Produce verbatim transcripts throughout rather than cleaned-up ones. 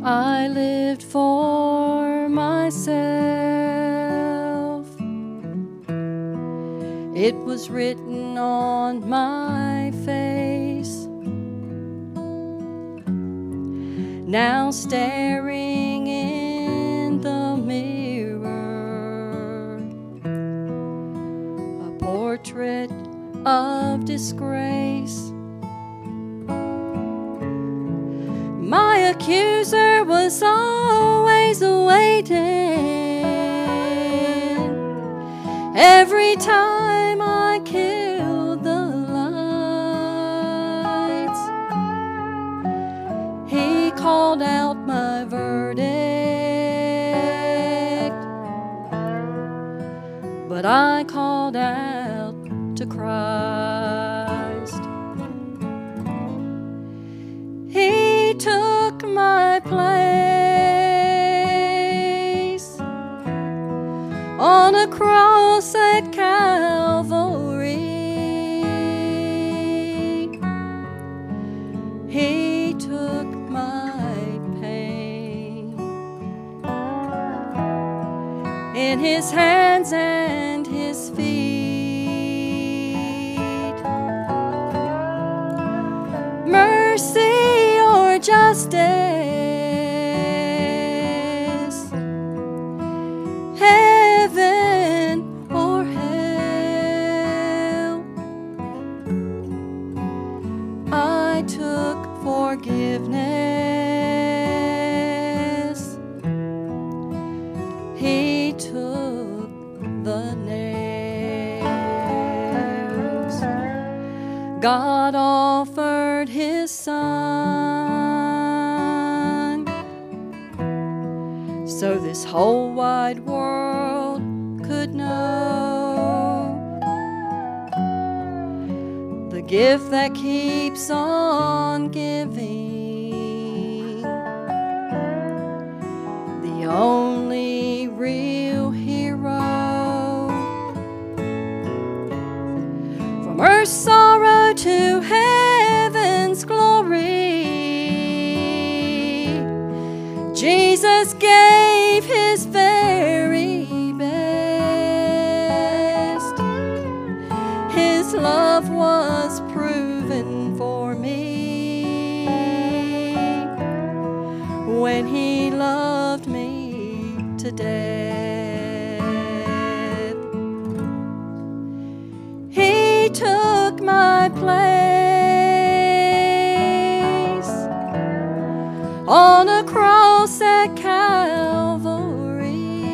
I lived for myself. It was written on my face. Now staring in the mirror, a portrait of disgrace. My accuser was always waiting. Every time I killed the lights, he called out my verdict, but I called out to Christ. He took my place on a cross at Calvary. He took my pain in his hands and his feet. Mercy or justice, heaven or hell, I took forgiveness. He took the nails. God offered his Son so this whole wide world could know the gift that keeps on giving, the only real hero. From earth's sorrow to heaven's glory, Jesus gave his very best. His love was proven for me when he loved me to death. He took my place on a cross at Calvary.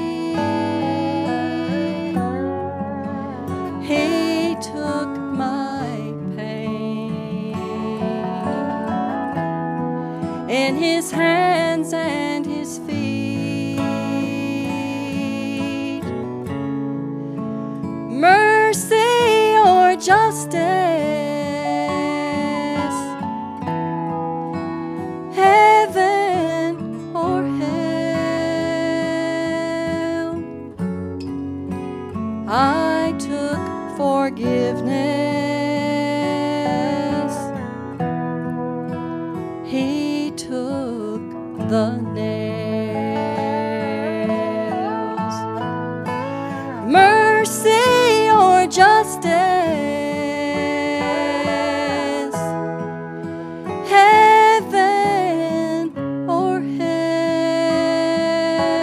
He took my pain in his hands and his feet. Mercy or justice, heaven or hell, I took forgiveness. He took the nails. Mercy or justice, heaven or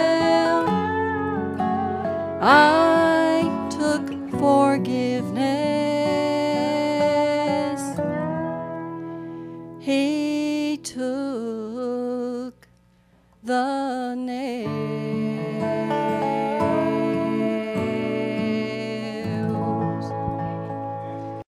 hell, I took forgiveness.